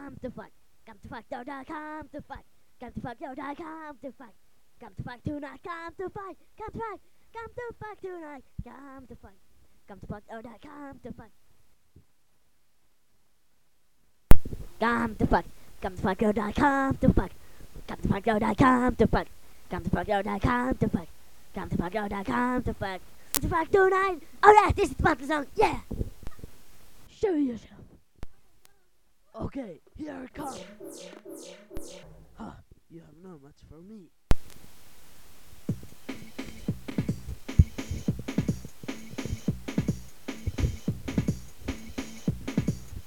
come to fuck. Come to fuck, don't I come to fuck. Come to fuck, don't I come to fuck. Come to fuck tonight, come to fuck. Come to fuck, come to fuck tonight. Come to fuck. Come to fuck, don't I come to fuck. Come to fuck. Come to fuck, don't I come to fuck. Come to fuck, don't I come to fuck. Come to fuck, don't I come to fuck. Come to fuck, don't I come to fuck. Come to fuck tonight. Alright, this is the fucking song, yeah! Show yourself. Okay, here it comes. Huh, you have no much for me.